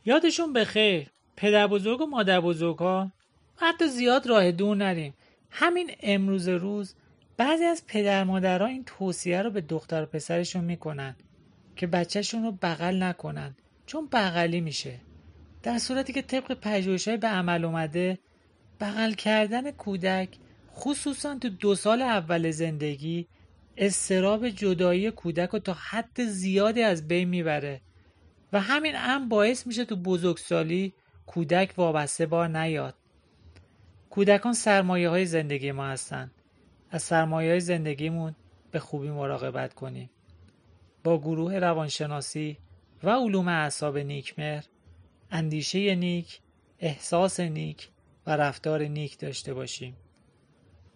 یادشون بخیر. پدر بزرگ و مادر بزرگ ها حتی زیاد راه دور نریم. همین امروز روز بعضی از پدر مادرها این توصیه رو به دختر و پسرشون میکنن که بچهشون رو بغل نکنن، چون بغلی میشه. در صورتی که طبق پژوهش‌های به عمل اومده بغل کردن کودک خصوصا تو 2 سال اول زندگی اضطراب جدایی کودک رو تا حد زیادی از بین میبره و همین امر باعث میشه تو بزرگسالی کودک وابسته بار نیاد. کودکان سرمایه های زندگی ما هستن. از سرمایه های زندگیمون به خوبی مراقبت کنیم. با گروه روانشناسی و علوم اعصاب نیکمهر اندیشه نیک، احساس نیک و رفتار نیک داشته باشیم.